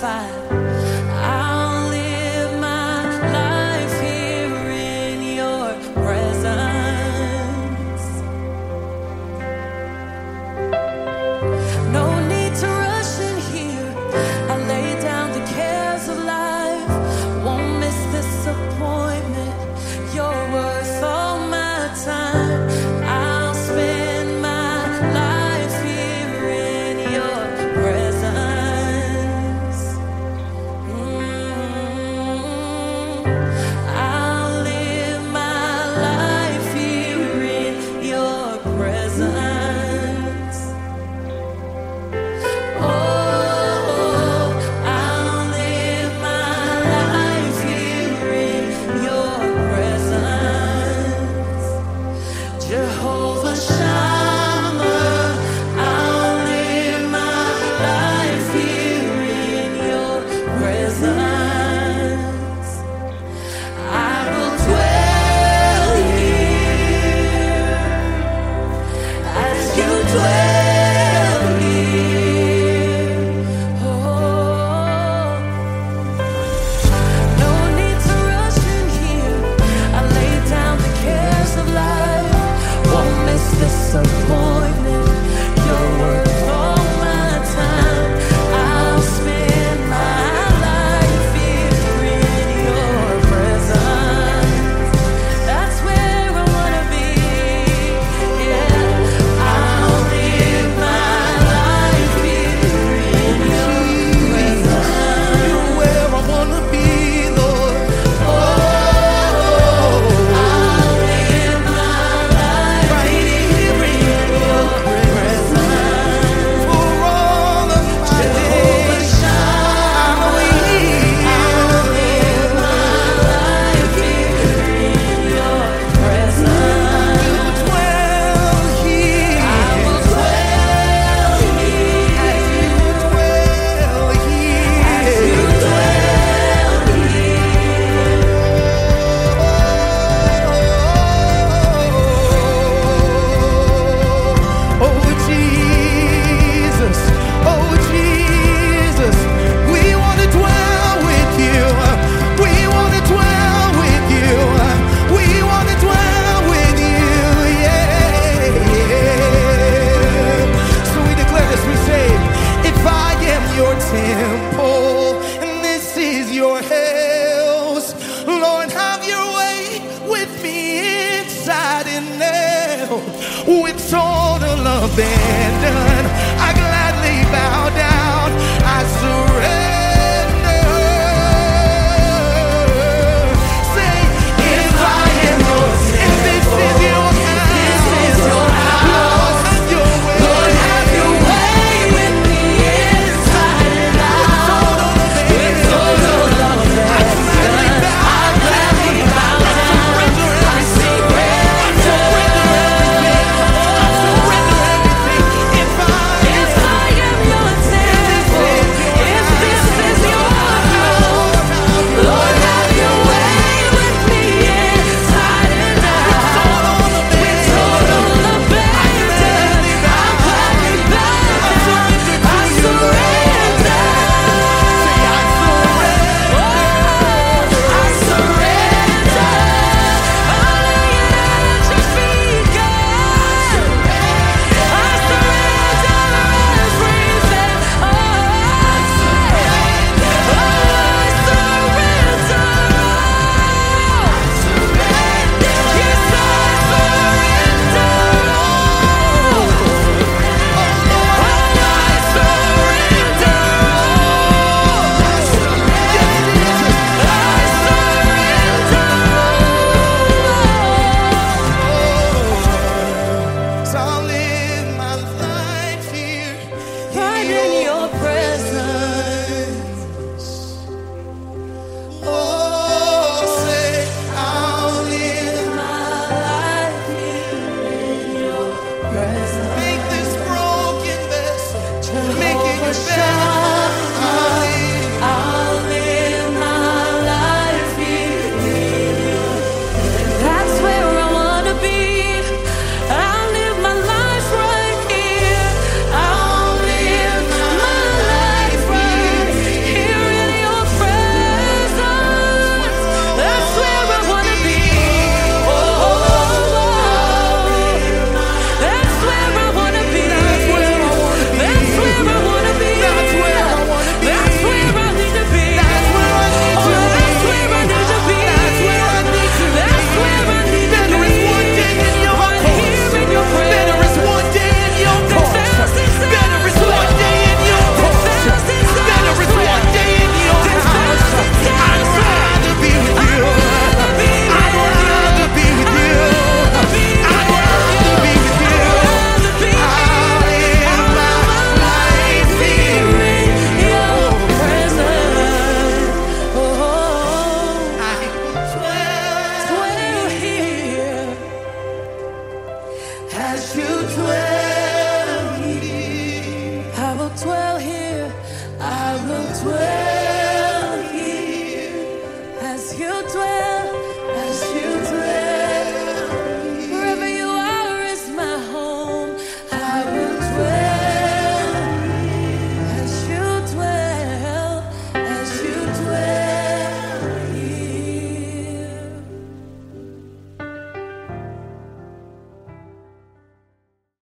satisfied. I'll live my life here in your presence. No need to rush in here. I lay down the cares of life. Won't miss disappointment. You're worth all my time. I'll spend my life here in your presence. I'll live my life here in your presence. Oh, I'll live my life here in your presence. Jehovah Shammah, I'll live my life here in your presence. I will dwell here as you dwell here. Oh, no need to rush in here. I lay down the cares of life. Won't miss disappointment. You're worth all my time. I'll spend my life here in your presence. That's where I wanna be. Yeah, I'll live my life here in your presence. You're where I wanna be, Lord. Oh, I'll live my life Right here in your presence. For all of my Jehovah days, Shammah, I'll live my life here in your presence. dwell here. I will dwell here As you dwell here. as you dwell Oh Jesus, oh Jesus, we want to dwell with you. We want to dwell with you. We want to dwell with you. Yeah. So we declare this. We say, if I am your temple and this is your house, Lord, have your way with me inside and out. With total abandon, I gladly bow